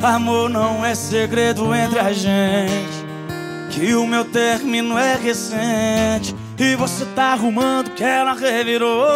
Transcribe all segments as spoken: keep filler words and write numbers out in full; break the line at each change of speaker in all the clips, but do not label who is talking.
Amor, não é segredo entre a gente que o meu término é recente e você tá arrumando que ela revirou.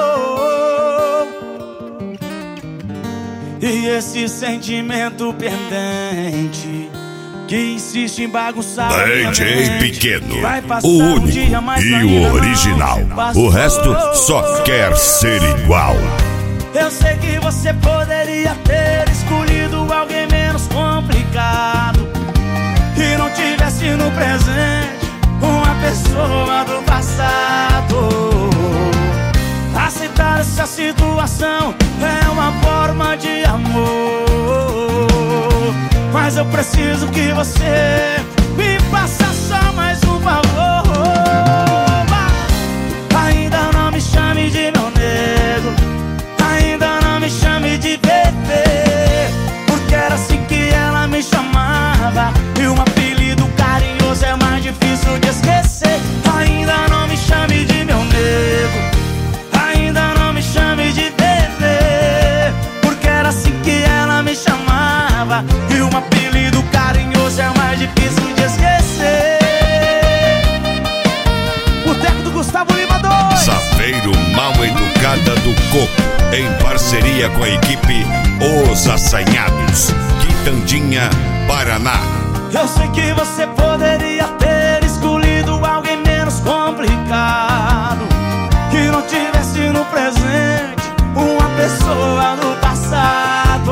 E esse sentimento pendente que insiste em bagunçar
D J Pequeno,
o
único e o original. O resto só quer ser igual.
Eu sei que você poderia ter escolhido alguém menos complicado e não tivesse no presente uma pessoa do passado. Aceitar essa situação é uma forma de amor, mas eu preciso que você me faça só mais um favor. Ainda não me chame de meu nego, ainda não me chame de bebê, porque era assim que ela me chamava e um apelido carinhoso é mais difícil de esquecer. Ainda não me chame de meu nego, ainda não me chame de bebê, porque era assim que ela me chamava e um apelido carinhoso é mais difícil de esquecer. Boteco do Gustavo Lima dois,
Safeiro Mal Educada do Coco, em parceria com a equipe Os Assanhados, Quitandinha, Paraná.
Eu sei que você poderia ter escolhido alguém menos complicado, que não tivesse no presente uma pessoa do passado.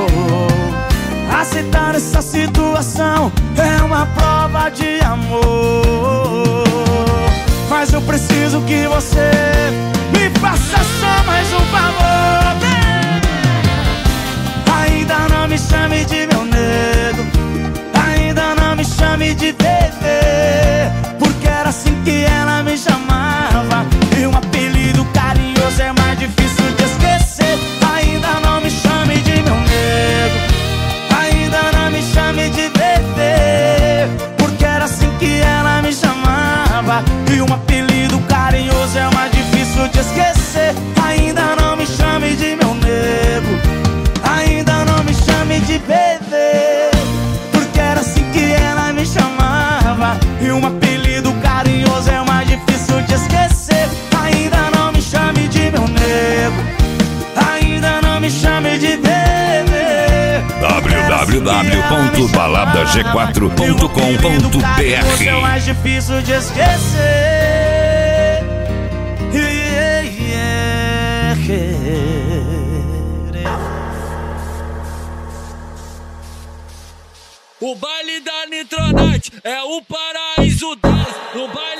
Aceitar essa situação é uma prova de amor, mas eu preciso que você me faça só mais um favor. Ainda não me chame de meu nego, ainda não me chame de bebê, porque era assim que ela me chamava e um apelido carinhoso é mais difícil de esquecer. Ainda não me chame de meu nego, ainda não me chame de bebê, porque era assim que ela me chamava e um apelido carinhoso é mais difícil de esquecer. Ainda não me chame de meu nego, ainda não me chame de bebê, porque era assim que ela me chamava e um apelido carinhoso é mais difícil de esquecer. Ainda não me chame de meu nego, ainda não me chame de bebê,
w w w ponto balada g quatro ponto com ponto b r.
é mais difícil de esquecer. Yeah, yeah, yeah.
O baile da Nitronite é o paraíso dez. O baile